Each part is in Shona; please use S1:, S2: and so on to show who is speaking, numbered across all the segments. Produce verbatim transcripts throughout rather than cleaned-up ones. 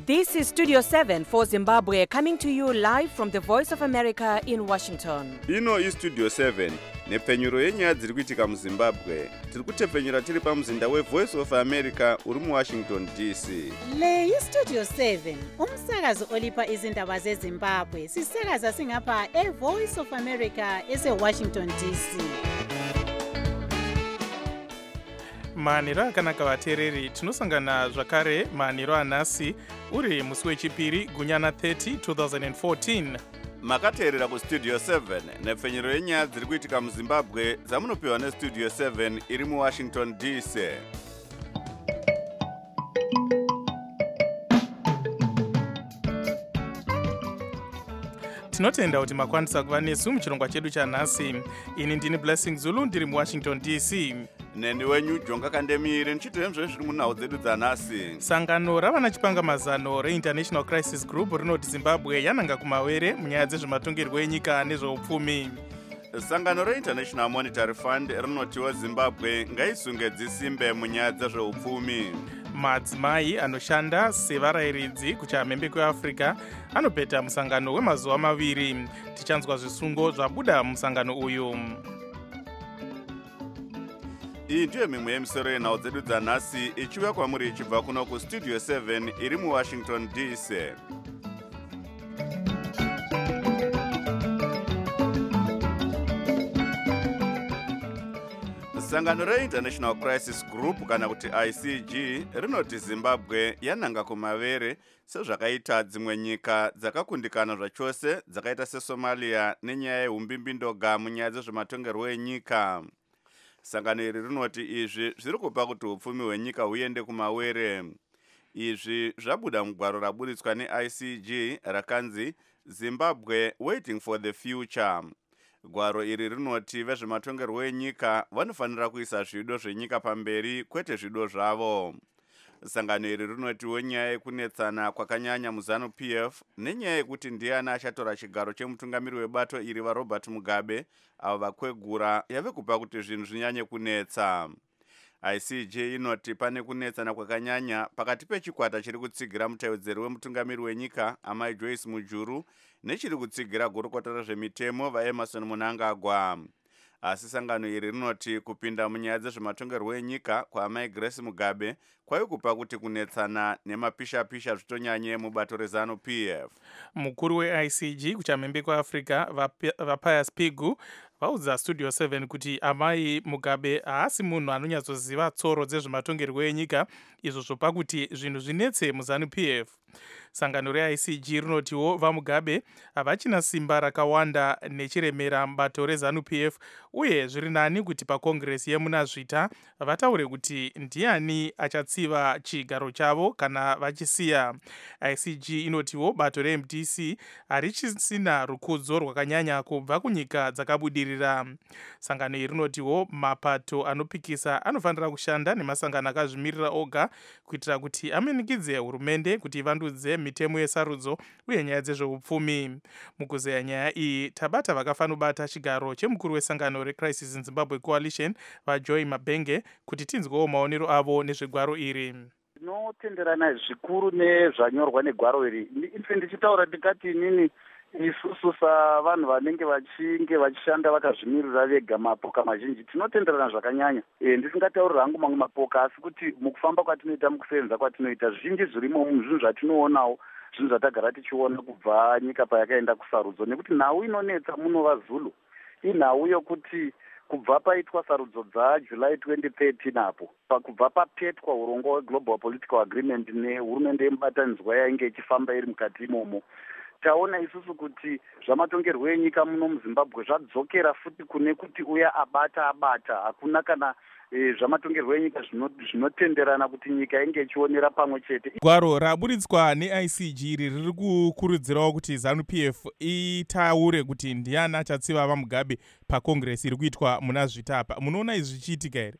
S1: This is Studio seven for Zimbabwe, coming to you live from the Voice of America in Washington.
S2: Ino is Studio seven, nepfenyuro yenyaya dziri kuitika muZimbabwe. Tiri kutepfenyura tiri pamuzinda weVoice of America uri muWashington D C.
S3: Le iStudio seven, umsakazo olipa izindaba zeZimbabwe. Sisakaza singapha eVoice of America eseWashington D C.
S4: manhero akanaka vateereri, tinosangana zvakare manhero anhasi uri musi wechipiri gunyana thirty twenty fourteen.
S2: Makateerera kuStudio seven, nepfenyuro yenyaya dziri kuitika muZimbabwe dzamunopiwa neStudio seven iri muWashington D C.
S4: Tinotenda kuti makwanisa kuva nesu muchirongwa chedu chanhasi. Ini ndini Blessing Zulu ndiri muWashington D C.
S2: Neni wenyu Jonga Kandemire nichitoenzve zviri munhau dzedu dzanhasi.
S4: Sangano ravana chipangamazano reInternational Crisis Group rinoti Zimbabwe yananga kumawere munyaya dzezvematongerwo enyika nezveupfumi.
S2: Sangano reInternational Monetary Fund rinotiwo Zimbabwe ngaisunge dzisimbe munyaya dzezveupfumi.
S4: Madzimai anoshanda sevarayiridzi kuchamhembe kweAfrica anopeta musangano wemazuva maviri. Tichanzwa zvisungo zvabuda musangano uyu.
S2: Iyi ndiyo mimwe yemisoro yenhau dzedu dzanhasi ichiuya kwamuri ichibva kuno kuStudio seven iri muWashington D C. Sangano reInternational Crisis Group kana kuti I C G rinoti Zimbabwe yananga kumavere sezvakaita dzimwe nyika dzakakundikana zvachose dzakaita seSomalia nenyaya yeumbimbi-ndoga munyaya dzezvematongerwo enyika. Sangano iri rinoti izvi zviri kupa kuti upfumi hwenyika huende kumawere. Izvi zvabuda mugwaro raburitswa neI C G rakanzi Zimbabwe Waiting for the Future. Gwaro iri rinoti vezvematongerwo enyika vanofanira kuisa zvido zvenyika pamberi kwete zvido zvavo. Sangano iri rinotiwo nyaya yekunetsana kwakanyanya muZanu-P F nenyaya yekuti ndiani achatora chigaro chemutungamiri webato iri vaRobert Mugabe avo vakwegura yave kupa kuti zvinhu zvinyanye kunetsa. I C G inoti pane kunetsana kwakanyanya pakati pechikwata chiri kutsigira mutevedzeri wemutungamiri wenyika amai Joyce Mujuru nechiri kutsigira gurukota rezvemitemo vaEmerson Mnangagwa. Asi sangano iri rinoti kupinda munyaya dzezvematongerwo enyika kwaamai Grace Mugabe kwai kupa kuti kunetsana nemapisha-pisha zvitonyanye mubato reZanu-P F.
S4: Mukuru weI C G kuchamhembe kweAfrica vaPius Pigu vaudza Studio seven kuti amai Mugabe haasi munhu anonyatsoziva tsoro dzezvematongerwo enyika, izvo zvopa kuti zvinhu zvinetse muZanu-P F. Sangano reI C G rinotiwo vaMugabe havachina simba rakawanda nechiremera mubato reZanu-P F, uye zviri nani kuti pakongresi yemunazvita vataure kuti ndiani achatsiva chigaro chavo kana vachisiya. I C G inotiwo bato reM D C harichisina rukudzo rwakanyanya kubva kunyika dzakabudirira. Sangano iri rinotiwo mapato anopikisa anofanira kushanda nemasangano akazvimirira oga kuitira kuti amenikidze hurumende kuti ivandudze mitemo yesarudzo uye nyaya dzezveupfumi. Mukuzeya nyaya iyi tabata vakafanobata chigaro chemukuru wesangano reCrisis in Zimbabwe Coalition vaJoy Mabenge kuti tinzwewo maonero avo nezvegwaro iri.
S5: Tinotenderana zvikuru nezvanyorwa negwaro iri. Ife ndichitaura ndikati inini isusu savanhu vanenge vachinge vachishanda vakazvimirira vega mapoka mazhinji tinotenderana zvakanyanya. E, ndisingatauri hangu mamwe mapoka asi kuti mukufamba kwatinoita mukusevenza kwatinoita zvizhinji zvirimo zvinhu zvatinoonawo zvinhu zvatagara tichiona kubva nyika payakaenda kusarudzo, nekuti nhau inonetsa muno vaZulu inhau yokuti kubva paitwa sarudzo dzaJuly twenty thirteen apo pakubva papetwa urongwa hweGlobal Political Agreement nehurumende yemubatanidzwa yainge ichifamba iri mukati imomo, taona isusu kuti zvamatongerwo enyika muno muZimbabwe zvadzokera futi kune kuti uya abata abata, hakuna kana e, zvamatongerwo enyika zvinotenderana kuti nyika inge ichionera pamwe chete.
S4: Gwaro raburitswa neI C G riri kukurudzirawo kuti ZANU-P F itaure kuti ndiani achatsiva vaMugabe pakongresi iri kuitwa muna zvitapa. Munoona izvi zvichiitika here?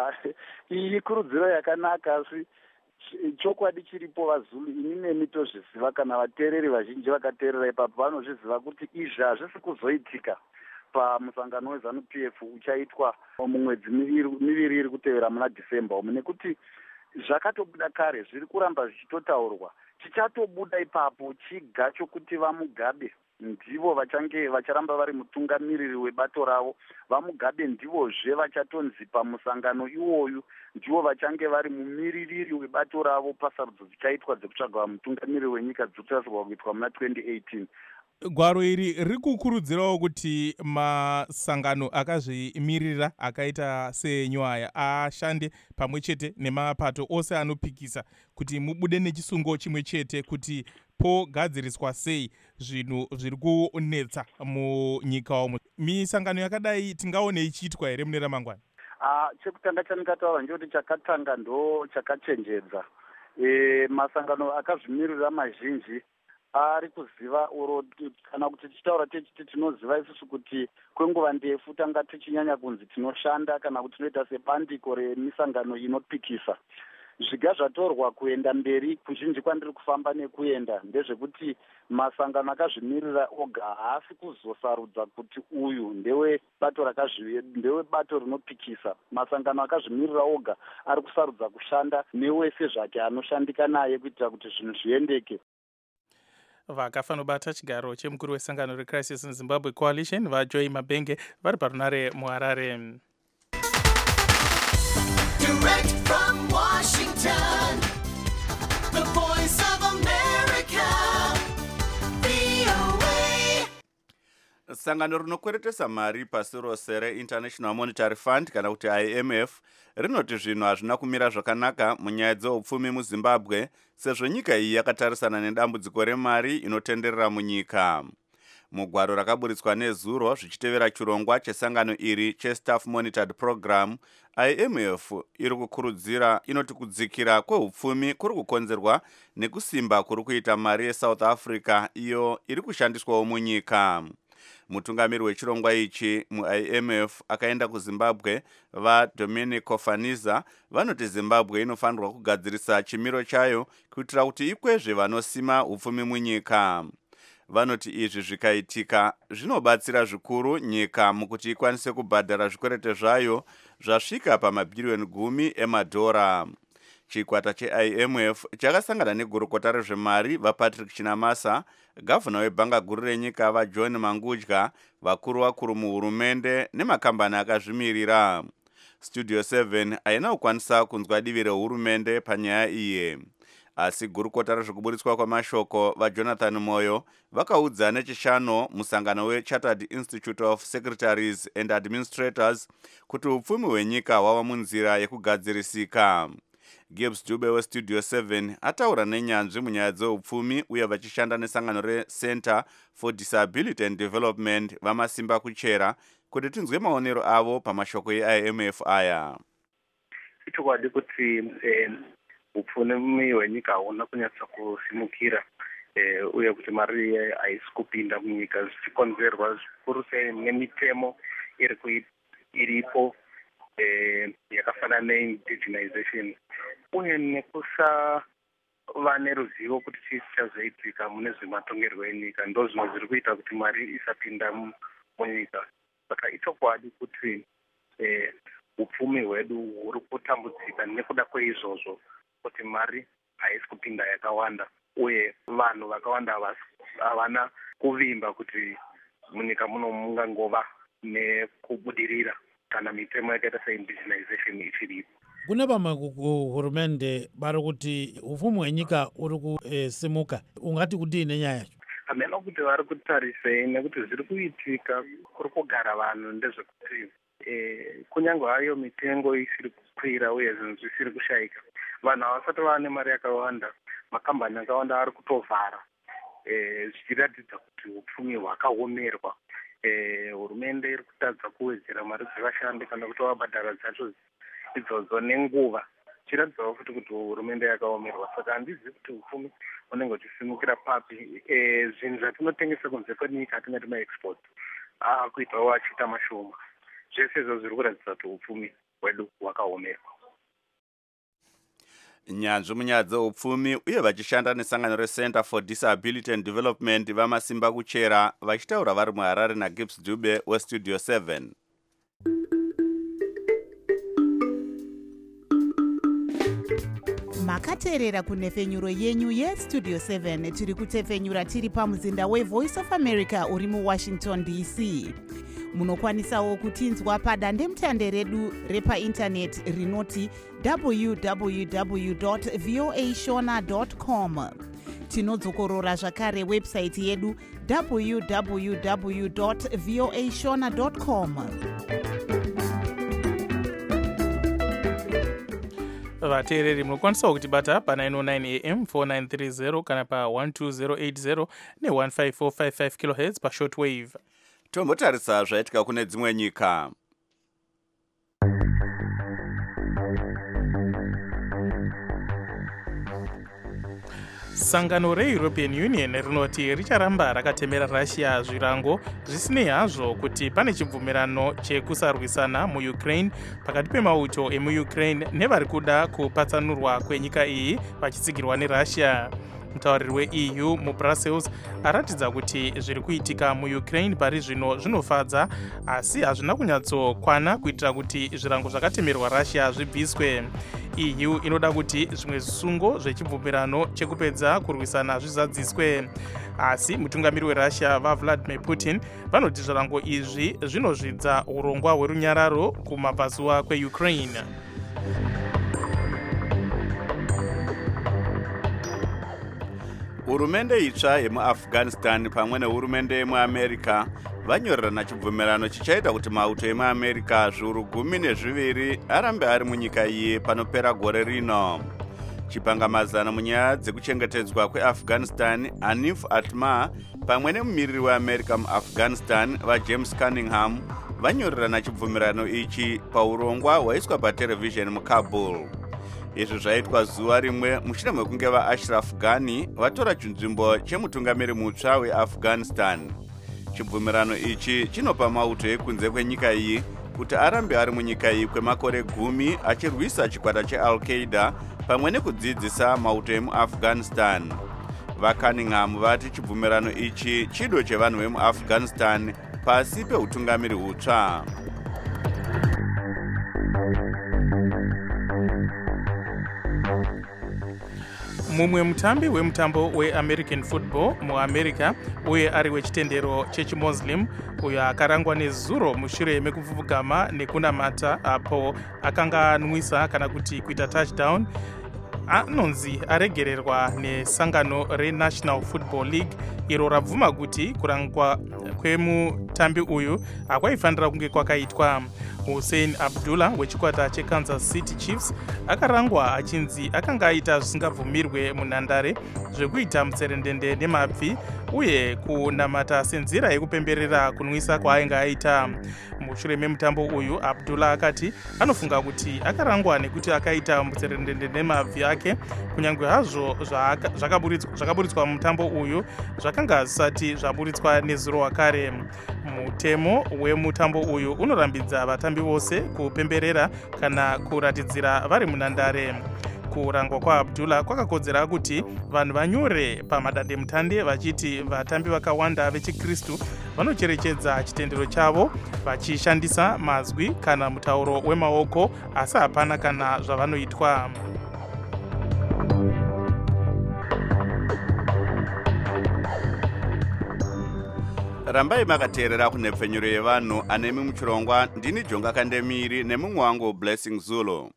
S5: Iyi kurudziro yakanaka, asi chokwadi chiripo vaZulu ini nemi tozviziva, kana vateereri vazhinji vakateerera ipapo vanozviziva kuti izvi hazvisi kuzoitika pamusangano weZANU-P F uchaitwa mumwedzi miviri iri kutevera muna December umu, nekuti zvakatobuda kare, zviri kuramba zvichitotaurwa. Chichatobuda ipapo chiga chokuti vaMugabe ndivo vachange vacharamba vari mutungamiriri webato ravo. VaMugabe ndivozve vachatonzi pamusangano iwoyu ndivo vachange vari mumiririri webato ravo pasarudzo dzichaitwa dzekutsvaga mutungamiriri wenyika dzinotarisirwa kuitwa muna twenty eighteen.
S4: Gwaro iri riri kukurudzirawo kuti masangano akazvimirira akaita senyu aya ashande pamwe chete nemapato ose anopikisa kuti mubude nechisungo chimwe chete kuti pogadziriswa sei zvinhu zviri kunetsa munyika umu. Misangano yakadai tingaone ichiitwa here mune ramangwana?
S5: Uh, chekutanga chandingataura ndechekuti chakatanga ndo chakachenjedza. E, masangano akazvimirira mazhinji ari kuziva oro kana kuti tichitaura tichiti tinoziva isusu kuti kwenguva ndefu tanga tichinyanya kunzi tinoshanda kana kuti tinoita sebandiko remisangano inopikisa. Zviga zvatorwa kuenda mberi kuzhinji kwandiri kufamba nekuenda ndezvekuti masangano akazvimirira oga haasi kuzosarudza kuti uyu ndewe bato rakazvi ndewe bato rinopikisa. Masangano akazvimirira oga ari kusarudza kushanda newese zvake anoshandika naye kuitira kuti zvinhu zviendeke.
S4: Vakafanobata chigaro chemukuru wesangano reCrisis in Zimbabwe Coalition vaJoy Mabenge vari parunare muHarare.
S6: Direct from Washington, the voice of America, V O A.
S2: Sangano rinokweretesa mari pasi rose reInternational Monetary Fund kana kuti I M F rinoti zvinhu hazvina kumira zvakanaka munyaya dzeupfumi muZimbabwe sezvo nyika iyi yakatarisana nedambudziko remari inotenderera munyika. Mugwaro rakaburitswa nezuro zvichitevera chirongwa chesangano iri cheStaff Monitored Program, I M F iri kukurudzira inoti kudzikira kweupfumi kuri kukonzerwa nekusimba kuri kuita mari yeSouth Africa iyo iri kushandiswawo munyika. Mutungamiri wechirongwa ichi mu-I M F akaenda kuZimbabwe vaDominic Faniza vanoti Zimbabwe inofanirwa kugadzirisa chimiro chayo kuitira kuti ikwezve vanosima upfumi munyika. Vanoti izvi zvikaitika zvinobatsira zvikuru nyika mukuti ikwanise kubhadhara zvikwerete zvayo zvasvika pamabhiriyoni gumi emadhora. Chikwata che-I M F chakasangana negurukota rezvemari vaPatrick Chinamasa, gavhana webhanga guru renyika vaJohn Mangudya, vakuru vakuru muhurumende nemakambani akazvimirira. Studio seven haina kukwanisa kunzwa divi rehurumende panyaya iyi. Asi gurukota rezvekuburitswa kwamashoko vaJonathan Moyo vakaudza nechishano musangano weChartered Institute of Secretaries and Administrators kuti upfumi hwenyika hwava munzira yekugadzirisika. Gibbs Dube weStudio seven ataura nenyanzvi munyaya dzeupfumi uye vachishanda nesangano reCenter for Disability and Development vamasimba kuchera kuti tinzwe maonero avo pamashoko e-I M F aya.
S7: Chokwadi kuti upfumi hwenyika hauna kunyatsa kusimukira uye kuti mari haisi kupinda munyika zvichikonzerwa zvikuru sei nemitemo iripo yakafanana neindigenization uye nekusava neruzivo kuti chii chichazoitika mune zvematongerwo enyika ndo zvimwe zviri kuita kuti mari isapinda munyika. Saka ichokwadi kuti upfumi hwedu huri kutambudzika nekuda kweizvozvo kuti mari haisi kupinda yakawanda uye vanhu vakawanda havana kuvimba kuti munyika muno mungangova nekubudirira kana mitemo yakaita seindigenization ichiripo.
S8: Kune vamwe kuhurumende vari kuti upfumi hwenyika uri kusimuka, ungati kudini nyaya yacho?
S7: Hamena kuti vari kutarisei nekuti zviri kuitika kuri kugara vanhu ndezvekuti kunyange hayo mitengo isiri kukwira uye zvinhu zvisiri kushayika, vanhu havasati vane mari yakawanda, makambani akawanda ari kutovhara zvichiratidza kuti upfumi hwakaomerwa. Hurumende iri kutadza kuwedzera mari dzevashandi kana kuti vabhadhara dzacho idzodzo nenguva, chiratidzawo futi kuti hurumende yakaomerwa. Saka handizivi kuti upfumi unenge uchisimukira papi. Zvinhu zvatinotengesa kunze kwenyika hatingati maexport akuitawo achiita mashoma. Zvese izvo zviri kuratidza kuti upfumi hwedu hwakaomerwa.
S2: Nyanzvi munyaya dzeupfumi uye vachishanda nesangano reCenter for Disability and Development vamasimba kuchera vachitaura vari muHarare naGibbs Dube weStudio seven.
S3: makateerera kunhefenyuro yenyu yestudio seven. Tiri kutefenyura tiri pamuzinda wevoice of america uri muwashington d c. Munokwanisawo kutinzwa padandemutande redu repaintaneti rinoti w w w dot voa shona dot com. Tinodzokorora zvakare website yedu w w w dot voa shona dot com.
S4: vateereri munokwanisawo kutibata pa nine oh nine a m four nine three zero kana pa one two zero eight zero ne one five four five five kilohertz pa shortwave.
S2: Tombotarisa zvaitika kune dzimwe nyika.
S4: Sangano reEuropean Union rinoti richaramba rakatemera Russia zvirango zvisinei hazvo kuti pane chibvumirano chekusarwisana muUkraine pakati pemauto emuUkraine nevari kuda kupatsanurwa kwenyika iyi vachitsigirwa neRussia. Mutauriri weE U muBrussels aratidza kuti zviri kuitika muUkraine pari zvino zvinofadza asi hazvina kunyatsokwana kuitira kuti zvirango zvakatemerwa Russia zvibviswe. E U inoda kuti zvimwe zvisungo zvechibvumirano chekupedza kurwisana zvizadziswe, asi mutungamiri weRussia vaVladimir Putin vanoti zvirango izvi zvinozvidza urongwa hwerunyararo kumabvazuva kweUkraine.
S2: Hurumende itsva yemuAfghanistan pamwe nehurumende yemuAmerica vanyorerana chibvumirano chichaita kuti mauto emuAmerica zviuru gumi nezviviri arambe ari munyika iyi panopera gore rino. Chipangamazana munyaya dzekuchengetedzwa kweAfghanistan Hanif Atmar pamwe nemumiriri weAmerica muAfghanistan vaJames Cunningham vanyorerana chibvumirano ichi paurongwa hwaiswa paterevhizheni muKabul. Izvi zvaitwa zuva rimwe mushure mekunge vaAshraf Ghani vatora chinzvimbo chemutungamiri mutsva weAfghanistan. Chibvumirano ichi chinopa mauto ekunze kwenyika iyi kuti arambe ari munyika iyi kwemakore gumi achirwisa chikwata cheAl-Qaeda pamwe nekudzidzisa mauto emuAfghanistan. VaCunningham vati chibvumirano ichi chido chevanhu vemuAfghanistan pasi peutungamiri hutsva.
S4: Mumwe mutambi wemutambo weAmerican football muAmerica uye ari wechitendero chechimuslim uyo akarangwa nezuro mushure mekupfupfugama nekunamata apo akanga anwisa kana kuti kuita touchdown anonzi aregererwa nesangano reNational Football League iro rabvuma kuti kurangwa kwemutambi uyu hakwaifanira kunge kwakaitwa. Hussein Abdullah wechikwata cheKansas City Chiefs akarangwa achinzi akanga aita zvisingabvumirwe munhandare zvekuita mutserendende nemabvi uye kunamata senzira yekupemberera kunwisa kwaainge aita. Mushure memutambo uyu Abdullah akati anofunga kuti akarangwa nekuti akaita mutserendende nemabvi ake kunyange hazvo zvakaburitswa mutambo uyu zvakanga zvisati zvaburitswa nezuro wakare. Mutemo wemutambo uyu unorambidza vatambi vose kupemberera kana kuratidzira vari munhandare. Kurangwa kwaAbdullah kwakakodzera kuti vanhu vanyore pamadandemutande vachiti vatambi vakawanda vechikristu vanocherechedza chitendero chavo vachishandisa mazwi kana mutauro wemaoko asi hapana kana zvavanoitwa.
S2: Rambai makateerera kunhepfenyuro yevanhu anemi muchirongwa. Ndini Jonga Kandemiri nemumwe wangu Blessing Zulu.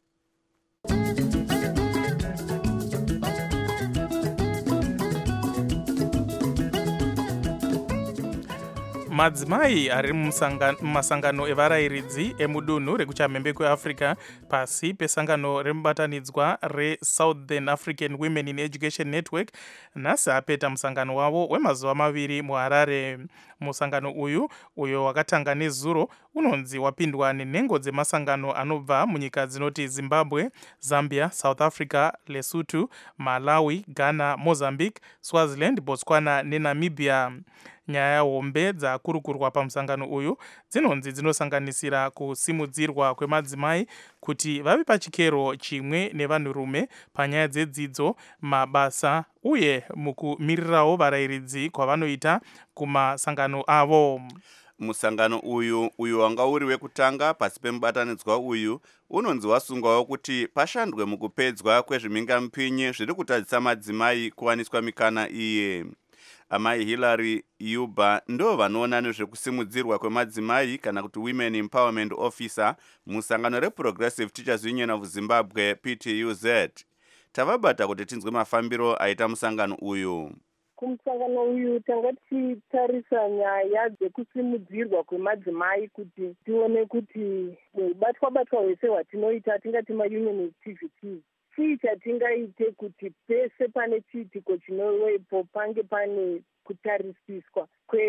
S4: Madzimai ari mumasangano evarayiridzi emudunhu rekuchamhembe kweAfrica pasi pesangano remubatanidzwa reSouthern African Women in Education Network nhasi apeta musangano wavo wemazuva maviri muHarare. Musangano uyu uyo wakatanga nezuro unonzi wapindwa nenhengo dzemasangano anobva munyika dzinoti Zimbabwe, Zambia, South Africa, Lesotho, Malawi, Ghana, Mozambique, Swaziland, Botswana neNamibia. Nyaya hombe dzakurukurwa pamusangano uyu dzinonzi dzinosanganisira kusimudzirwa kwemadzimai kuti vave pachikero chimwe nevanhurume panyaya dzedzidzo, mabasa uye mukumirirawo varayiridzi kwavanoita kumasangano avo.
S2: musangano uyu uyu wanga uri wekutanga pasi pemubatanidzwa uyu unonzi wasungwawo kuti pashandwe mukupedzwa kwezvimhingamupinyi zviri kutadzisa madzimai kuwaniswa mikana iye. Amai Hillary Yuba ndo vanoona nezvekusimudzirwa kwemadzimai kana kuti Women Empowerment Officer musangano reProgressive Teachers Union of Zimbabwe P T U Z. Tavabata kuti tinzwe mafambiro aita musangano uyu.
S9: Kumusangano uyu tanga tichitarisa nyaya dzekusimudzirwa kwemadzimai kuti tione kuti batwa batwa hwese hwatinoita tingati maunion activities chii chatingaite kuti pese pane chiitiko chinowepo pange pane kutarisiswa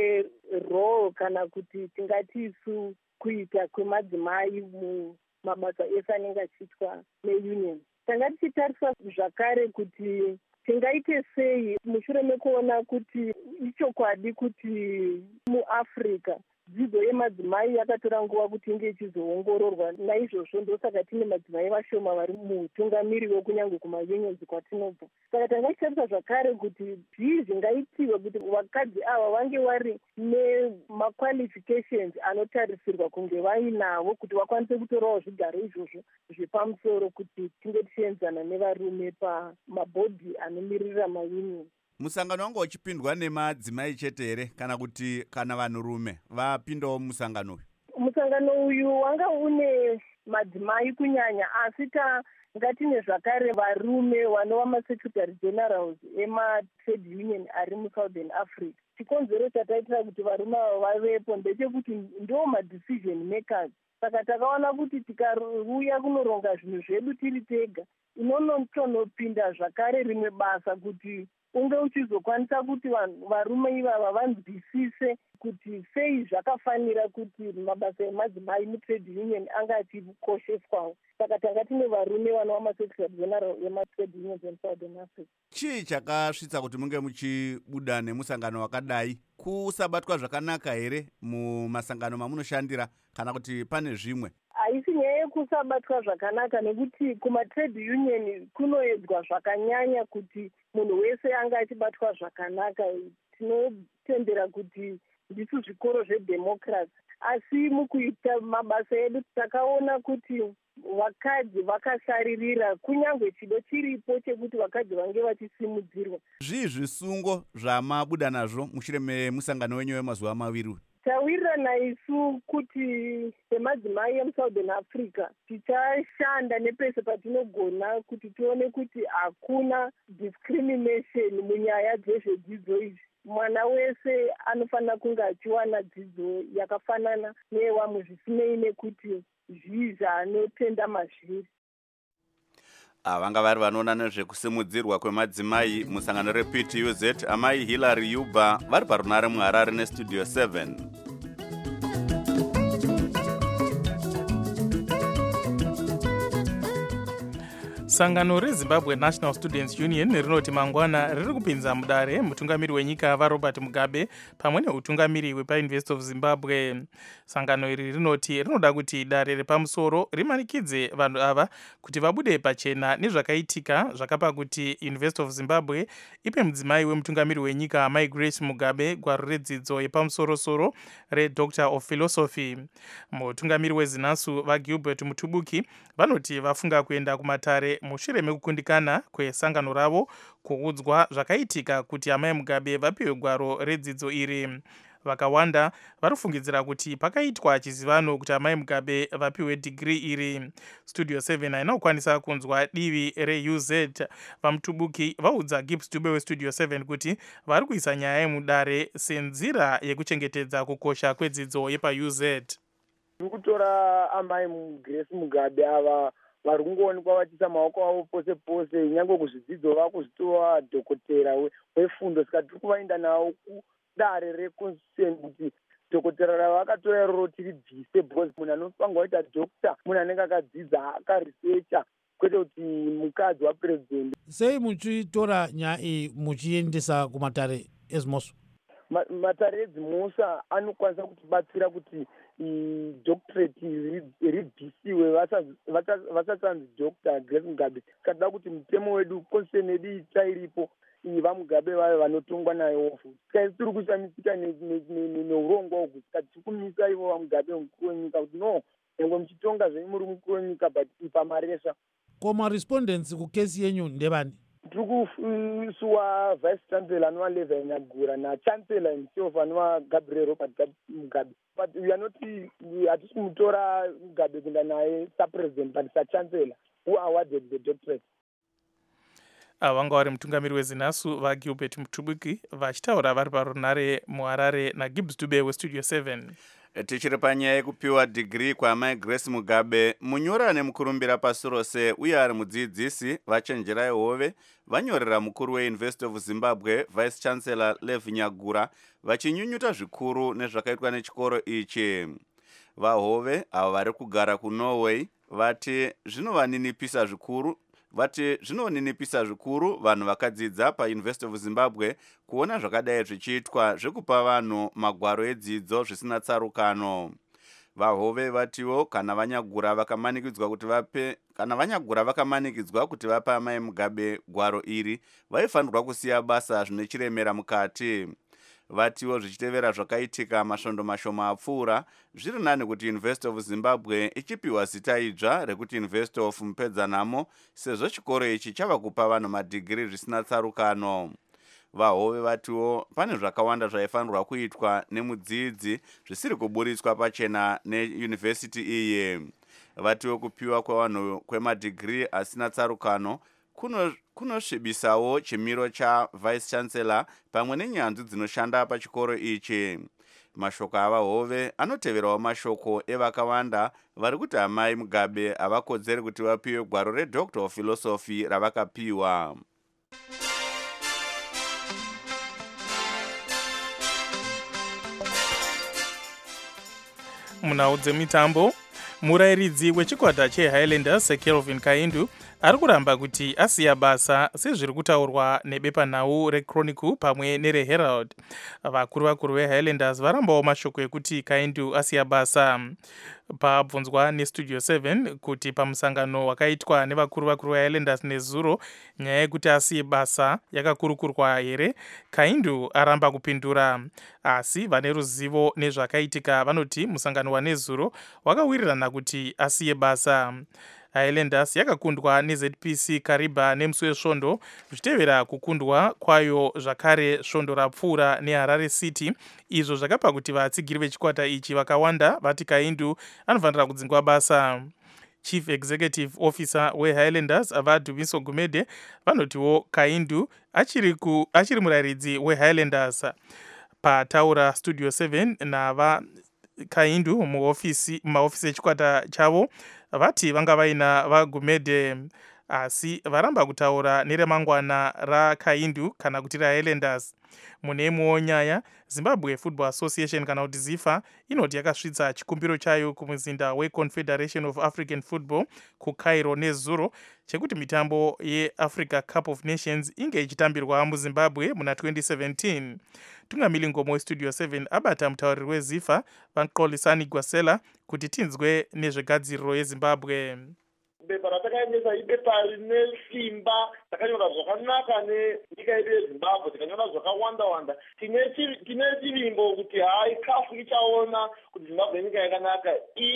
S9: kwerole kana kuti tingati isu kuita kwemadzimai mumabasa ese anenge achiitwa neunion. Tanga tichitarisa zvakare kuti tingaite sei mushure mekuona kuti ichokwadi kuti muAfrica dzidzo yemadzimai yakatora nguva kuti inge ichizoongororwa. Naizvozvo ndosaka tine madzimai vashoma vari mutungamiri wekunyange kumaunions kwatinobva. Saka tangachitarisa zvakare kuti zvii zvingaitiwa kuti vakadzi ava vange vari nemaqualifications anotarisirwa kunge vainavo kuti vakwanise kutorawo zvigaro izvozvo zvepamusoro kuti tinge tichienzana nevarume pamabhodhi anomirira maunions.
S2: Musangano wanga uchipindwa nemadzimai chete here kana kuti kana vanhurume vapindawo musangano uyu?
S9: Musangano uyu wanga une madzimai kunyanya, asi tangatine zvakare varume vanova masecretary generals ematrade union ari muSouthern Africa. Chikonzero chataitira kuti varume ava vavepo ndechekuti ndo madecision makers. Saka takaona kuti tikauya kunoronga zvinhu zvedu tiri tega, inonotonopinda zvakare rimwe basa kuti unge uchizokwanisa kuti varume ivava vanzwisise kuti sei zvakafanira kuti mabasa emadzimai mutrade union anga achikosheswawo. Saka tanga tine varume vanova masecretary general ematrade unions eSouthern Africa. Chii
S2: chakasvitsa kuti munge muchibuda nemusangano wakadai? Kusabatwa zvakanaka here mumasangano mamunoshandira kana kuti pane zvimwe?
S9: Haisi nyaya yekusabatwa zvakanaka, nekuti kumatrade union kunoedzwa zvakanyanya kuti munhu wese anga achibatwa zvakanaka. Tinotendera kuti ndisu zvikoro zvedemocracy, asi mukuita mabasa edu takaona kuti vakadzi vakasaririra, kunyange chido chiripo chekuti vakadzi vange vachisimudzirwa.
S2: Zvii zvisungo zvamabuda nazvo mushure memusangano wenyu wemazuva maviri?
S9: Tawirirana isu kuti semadzimai emuSouthern Africa tichashanda nepese patinogona kuti tione kuti hakuna discrimination munyaya dzezvedzidzo izvi. Mwana wese anofanira kunge achiwana dzidzo yakafanana neyevamwe zvisinei nekuti zvii zvaanotenda mazviri.
S2: Vanga vari vanoona nezvekusimudzirwa kwemadzimai musangano reP T U Z, amai Hillary Yuba vari parunare muHarare nestudio seven.
S4: Sangano reZimbabwe National Students Union rinoti mangwana riri kupinza mudare mutungamiri wenyika vaRobert Mugabe pamwe neutungamiri wepaUniversity of Zimbabwe. Sangano iri rinoti rinoda kuti dare repamusoro rimanikidze vanhu ava kuti vabude pachena nezvakaitika zvakapa kuti University of Zimbabwe ipe mudzimai wemutungamiri wenyika Mai Grace Mugabe gwaro redzidzo yepamusoro-soro reDoctor of Philosophy. Mutungamiri weZinasu vaGilbert Mutubuki vanoti vafunga kuenda kumatare mushure mekukundikana kwesangano ravo kuudzwa zvakaitika kuti amai Mugabe vapiwe gwaro redzidzo iri. Vakawanda varufungidzira kuti pakaitwa chizivano kuti amai Mugabe vapiwe degree iri. Studio seven haina kukwanisa kunzwa divi reU Z. Vamutubuki vaudza Gibbs Dube weStudio seven kuti vari kuisa nyaya yemudare senzira yekuchengetedza kukosha kwedzidzo yepaU Z.
S10: Kutora amai Grace Mugabe ava vari kungoonekwa vachiisa maoko avo pose pose, nyange kuzvidzidzo vakuzvitova dhokotera wefundo. Saka tiri kuvaenda navo kudare reconstitution kuti dhokotera ravakatora iroro tiribvise, because munhu anofanga waita dhokta munhu anenge akadzidza akarisecha, kwete kuti mukadzi wapresident.
S8: Sei muchitora nyaya iyi muchiendesa kumatare ezimoso?
S10: Matare edzimosa anokwanisa kutibatsira kuti doctorate ribvisiwe vasatsanzi Doctor Grace Mugabe. Tikada kuti mutemo wedu constitution yedu ichairipo iyi vaMugabe vave vanotongwa nayo. Saka tiri kushamisika neurongwa uhwu, saka tiri kumisa ivo vamugabe mukuru wenyika kuti no nyangwe muchitonga zvenyu muri mukuru wenyika but ipamaresa.
S8: Koma respondents kukesi yenyu ndevani?
S10: Tiri kusuwa vice chancellor anova Levi Nyagura nachancellor himself anova Gabriel Robert Mugabe. But we are not, hatisi kumutora Mugabe kuenda naye sub-president but sachancellor who awarded the doctorate.
S4: Vanga vari mutungamiri wezinasu vaGilbert Mutubuki vachitaura vari parunare muHarare naGibbs Dube westudio seven.
S2: Tichiri panyaya yekupiwa degree kwaamai Grace Mugabe, munyori ane mukurumbira pasi rose uye ari mudzidzisi vachenjerai hove vanyorera mukuru weUniversity of Zimbabwe Vice Chancellor Levi Nyagura vachinyunyuta zvikuru nezvakaitwa nechikoro ichi. Vahove avo vari kugara kuNorway vati zvinovaninipisa zvikuru vati zvinoninipisa zvikuru vanhu vakadzidza paUniversity of Zimbabwe kuona zvakadai zvichiitwa zvekupa vanhu magwaro edzidzo zvisina tsarukano. Vahove vatiwo kana Vanyagura vakamanikidzwa kuti vape kana Vanyagura vakamanikidzwa kuti vape amai Mugabe gwaro iri vaifanirwa kusiya basa zvine chiremera mukati. Vatiwo zvichitevera zvakaitika masvondo mashoma apfuura zviri nani kuti University of Zimbabwe ichipiwa zita idzva rekuti University of Mpedzanamo sezvo chikoro ichi chava kupa vanhu madigiri zvisina tsarukano. Vahove vatiwo pane zvakawanda zvaifanirwa kuitwa nemudzidzi zvisiri kuburitswa pachena neuniversity iyi. Vatiwo kupiwa kwevanhu kwemadigiri asina tsarukano kuno kunosvibisawo chimiro cha Vice Chancellor pamwe nenyanzvi dzinoshanda pachikoro ichi. Mashoko avahove anoteverawo mashoko evakawanda vari kuti amai Mugabe havakodzeri kuti vapiwe gwaro reDoctor of Philosophy ravakapiwa.
S4: Munhau dzemitambo, murayiridzi wechikwata cheHighlanders Kelvin Kaindu ari kuramba kuti asiya basa sezviri kutaurwa nebepanhau reChronicle pamwe nereHerald. Vakuru vakuru veHighlanders varambawo mashoko ekuti Kaindu asiya basa. Pabvunzwa nestudio seven kuti pamusangano wakaitwa nevakuru vakuru veHighlanders nezuro nyaya yekuti asiye basa yakakurukurwa here, Kaindu aramba kupindura. Asi vane ruzivo nezvakaitika vanoti musangano wanezuro wakawirirana kuti asiye basa. Highlanders yakakundwa neZ P C Kariba nemusi wesvondo zvichitevera kukundwa kwayo zvakare svondo rapfuura neHarare City, izvo zvakapa kuti vatsigiri vechikwata ichi vakawanda vati Kaindu anofanira kudzingwa basa. Chief Executive Officer weHighlanders vaDumiso Gumede vanotiwo Kaindu achiri ku achiri murayiridzi weHighlanders. Pataura studio seven nava Kaindu muofisi mumaofisi echikwata chavo vati vanga vaina vaGumede, asi varamba kutaura neremangwana raKaindu kana kuti raHighlanders. Mune imwewo nyaya, Zimbabwe Football Association kana kuti ZIFA inoti yakasvitsa chikumbiro chayo kumuzinda weConfederation of African Football kuCairo nezuro chekuti mitambo yeAfrica Cup of Nations inge ichitambirwa muZimbabwe muna twenty seventeen. Tungamili ngomo westudio seven abata mutauriri weZIFA Vanqolisani Gwasela kuti tinzwe nezvegadziriro yeZimbabwe.
S11: Bepa ratakaendesa ibepa rine simba takanyora zvakanaka nenyika yedu yeZimbabwe, tikanyora zvakawanda wanda. Tine chivimbo kuti hai kafu ichaona kuti Zimbabwe nyika yakanaka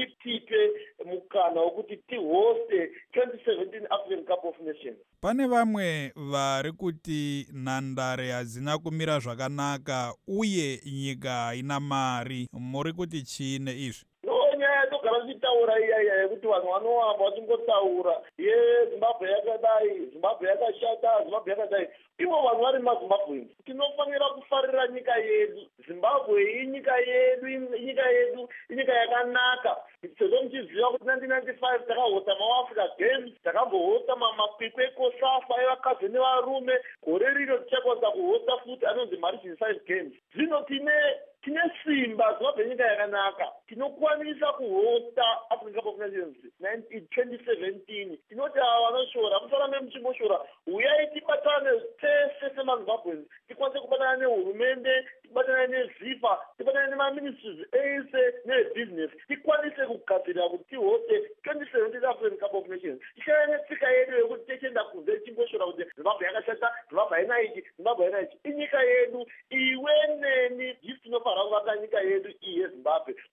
S11: itipe mukana wekuti tihoste twenty seventeen African Cup of Nations.
S12: Pane vamwe vari kuti nhandare hadzina kumira zvakanaka uye nyika haina mari, muri kuti chiine izvi?
S11: Ndogara ndichitaura iya iya yekuti vanhu vanowamba vachingotaura ye Zimbabwe yakadai, Zimbabwe yakashata, Zimbabwe yakadai. Ivo vanhu vari maZimbabwe. Tinofanira kufarira nyika yedu. Zimbabwe inyika yedu, inyika yedu, inyika yakanaka. Sezvo muchiziva kuti nineteen ninety-five takahosta maAfrica Games, takambohosta makwikwi ekosafa evakadzi nevarume. Gore rino tichakwanisa kuhosta futi anonzi Mauritius Science Games. Zvino tine tine simba Zimbabwe nyika yakanaka. Tinokwanisa kuhosta African Cup of Nations in twenty seventeen. Tinoti ava vanoshora, musarambe muchimboshora. Uyai tibatane tese semaZimbabweans, tikwanise kubatana nehurumende, tibatane neZIFA, tibatane nemaministries ese nebusiness, tikwanise kugadzirira kuti tihoste twenty seventeen African Cup of Nations. Ishaya netsika yedu yekuti tichienda kunze tichimboshora kuti Zimbabwe yakashata, Zimbabwe haina ichi, Zimbabwe haina ichi. Inyika yedu, iwe neni, isi tinofanira kuvaka nyika yedu iyi yeZimbabwe.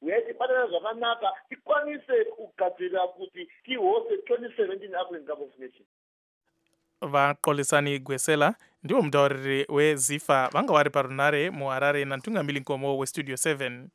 S11: zvakanaka tikwanise kugadzirira kuti tihose twenty seventeen African Cup of Nations.
S4: Vaxolisani Gwesela ndiwo mutauriri wezifa vanga vari parunare muharare natungamiri nkomo westudio seven.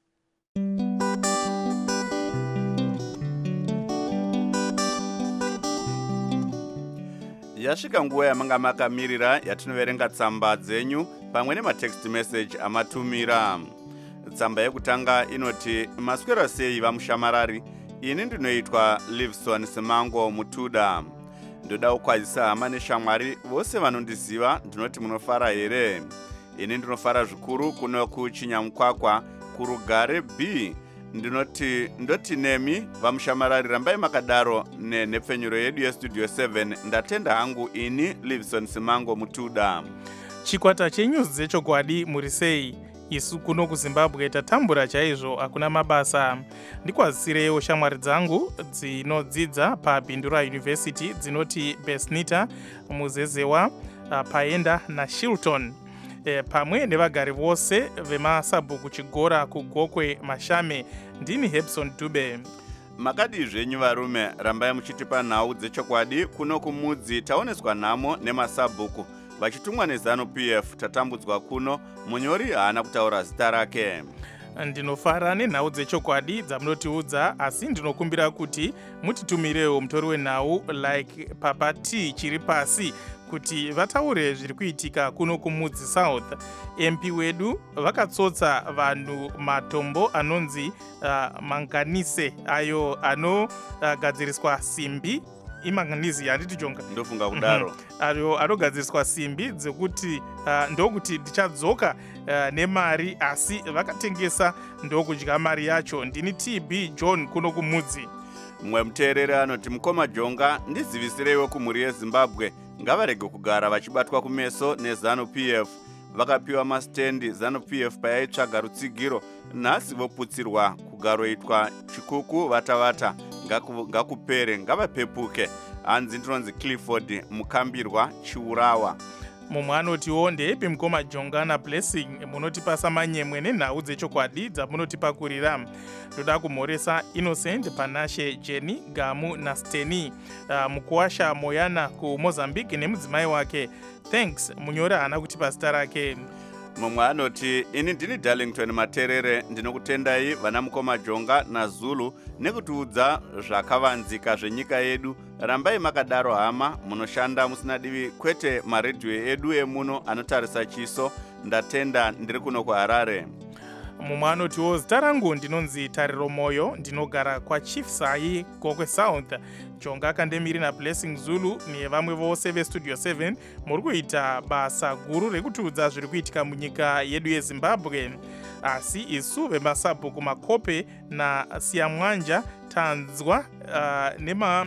S2: Yasvika nguva yamanga makamirira yatinoverenga tsamba dzenyu pamwe nematext message amatumira. Tsamba yekutanga inoti maswera sei vamushamarari, ini ndinoitwa Liveson Simango Mutuda. Ndoda kukwazisa hama neshamwari vose vanondiziva ndinoti munofara here. Ini ndinofara zvikuru kuno kuChinyamukwakwa kurugare B. Ndinoti ndoti nemi vamushamarari rambai makadaro nenhepfenyuro yedu yestudio seven. Ndatenda hangu ini Liveson Simango Mutuda.
S4: Chikwata chenews dzechokwadi muri sei? Isu kuno kuZimbabwe tatambura chaizvo hakuna mabasa. Ndikwazisirewo shamwari dzangu dzinodzidza paBindura University dzinoti Besnita, Muzezewa, Paenda naShilton. E, pamwe nevagari vose vemasabhuku Chigora kuGokwe Mashame. Ndini Hepson Dube.
S2: Makadi zvenyu varume rambai muchitipa nhau dzechokwadi kuno kumudzi taoneswa nhamo nemasabhuku. Vachitumwa neZanu P F tatambudzwa kuno, munyori haana kutaura zita rake.
S4: Ndinofara nenhau dzechokwadi dzamunotiudza, asi ndinokumbira kuti mutitumirewo mutori wenhau like Papa T chiri pasi kuti vataure zviri kuitika kuno kumudzi South. M P wedu vakatsotsa vanhu matombo anonzi uh, manganise ayo anogadziriswa uh, simbi imanganizi handiti jonga
S2: ndofunga kudaro
S4: ayo anogadziriswa simbi dzekuti uh, ndokuti ndichadzoka uh, nemari asi vakatengesa ndokudya mari yacho. Ndini T B John kuno kumudzi.
S2: Mwe muteereri anoti mukoma Jonga ndizivisireiwo kumhuri yeZimbabwe ngavarege kugara vachibatwa kumeso neZanu P F. Vakapiwa mastendi ZANU P F payaitsvaga rutsigiro, nhasi voputsirwa kugaroitwa chikuku vatavata ngakupere ngavapepuke. Hanzi ndinonzi Clifford Mukambirwa Chiurawa.
S4: Mumwe anotiwo ndeepi mukoma Jonga naBlessing munotipasa manyemwe nenhau dzechokwadi dzamunotipakurira. Ndoda kumhoresa Innocent Panashe Jenny Gamu naSteny uh, mukuwasha Moyana kuMozambique nemudzimai wake. Thanks munyora haana kutipa zita rake.
S2: Mumwe anoti ini ndini Darlington Materere ndinokutendai vana mukoma Jonga naZulu nekutiudza zvakavanzika zvenyika yedu. Rambai makadaro hama, munoshanda musina divi kwete maredhiyo edu emuno anotarisa chiso. Ndatenda ndiri kuno kuHarare.
S4: Mumwe anotiwo zita rangu ndinonzi Tariro Moyo, ndinogara kwaChief Sai Gokwe South. Jonga akandemiri naBlessing Zulu nevamwe vose vestudio seven muri kuita basa guru rekutiudza zviri kuitika munyika yedu yeZimbabwe. Asi isu vemasabhuku Makope naSiyamwanja tanzwa uh, nema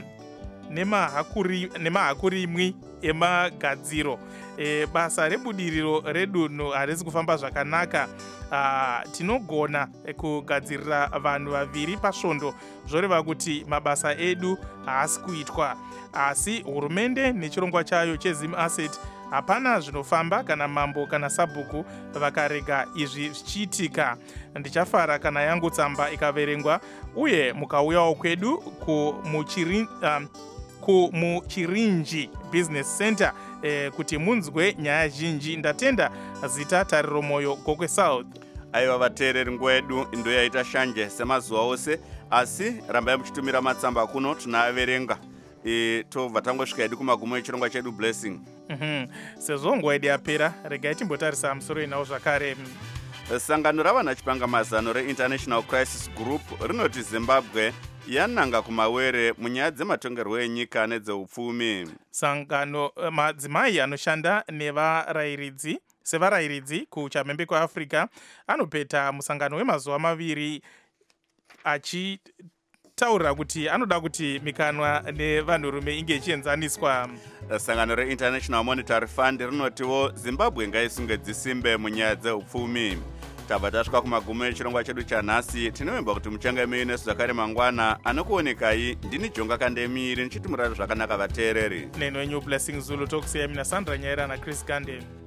S4: nemahakuri nemahakurimwi emagadziro. E, basa rebudiriro redunhu harisi kufamba zvakanaka. Uh, tinogona kugadzirira vanhu vaviri pasvondo zvoreva kuti mabasa edu haasi kuitwa. Asi hurumende nechirongwa chayo cheZim Asset hapana zvinofamba kana mambo kana sabhuku vakarega izvi zvichiitika. Ndichafara kana yangu tsamba ikaverengwa uye mukauyawo kwedu kumuchiri um, kumuchirinji Business Center eh, kuti munzwe nyaya zhinji. Ndatenda zita Tariro Moyo Gokwe South.
S2: Aiwa vateereri, nguva yedu ndoyaita shanje semazuva ose, asi rambai muchitumira matsamba kuno tunaaverenga. E, tobva tangosvika hedu kumagumo echirongwa chedu Blessing.
S4: Mhm. Sezvo nguva yedu yapera, regai timbotarisa musoro inawo zvakare.
S2: Sangano ravana chipanga mazano reInternational Crisis Group rinoti Zimbabwe yananga kumawere munyaya dzematongerwo enyika nedzeupfumi.
S4: Sangano madzimai anoshanda nevarairidzi sevarairidzi kuchamhembe kweAfrica anopeta musangano wemazuva maviri achitaura kuti anoda kuti mikanwa nevanhurume inge ichienzaniswa.
S2: Sangano reInternational Monetary Fund rinotiwo Zimbabwe ngaisunge dzisimbe munyaya dzeupfumi. Tabva tasvika kumagumo echirongwa chedu chanhasi. Tinovimba kuti muchange muinesu zvakare mangwana. Anokuonekai ndini Jonga Kandemiri ndichitimurari zvakanaka vateereri.
S4: Neni wenyu Blessing Zulu tokusiyai mina Sandra Nyaira naChris Gande.